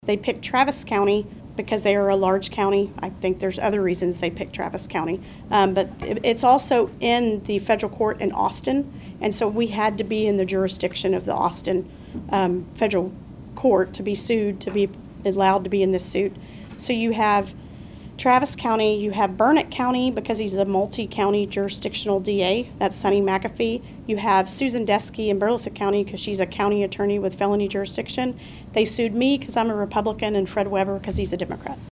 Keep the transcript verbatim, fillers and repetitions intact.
They picked Travis County because they are a large county. I think there's other reasons they picked Travis County. Um, but it, it's also in the federal court in Austin, and so we had to be in the jurisdiction of the Austin um, federal court to be sued, to be allowed to be in this suit. So you have Travis County, you have Burnett County because he's a multi-county jurisdictional D A. That's Sonny McAfee. You have Susan Deskey in Burleson County because she's a county attorney with felony jurisdiction. They sued me because I'm a Republican and Fred Weber because he's a Democrat.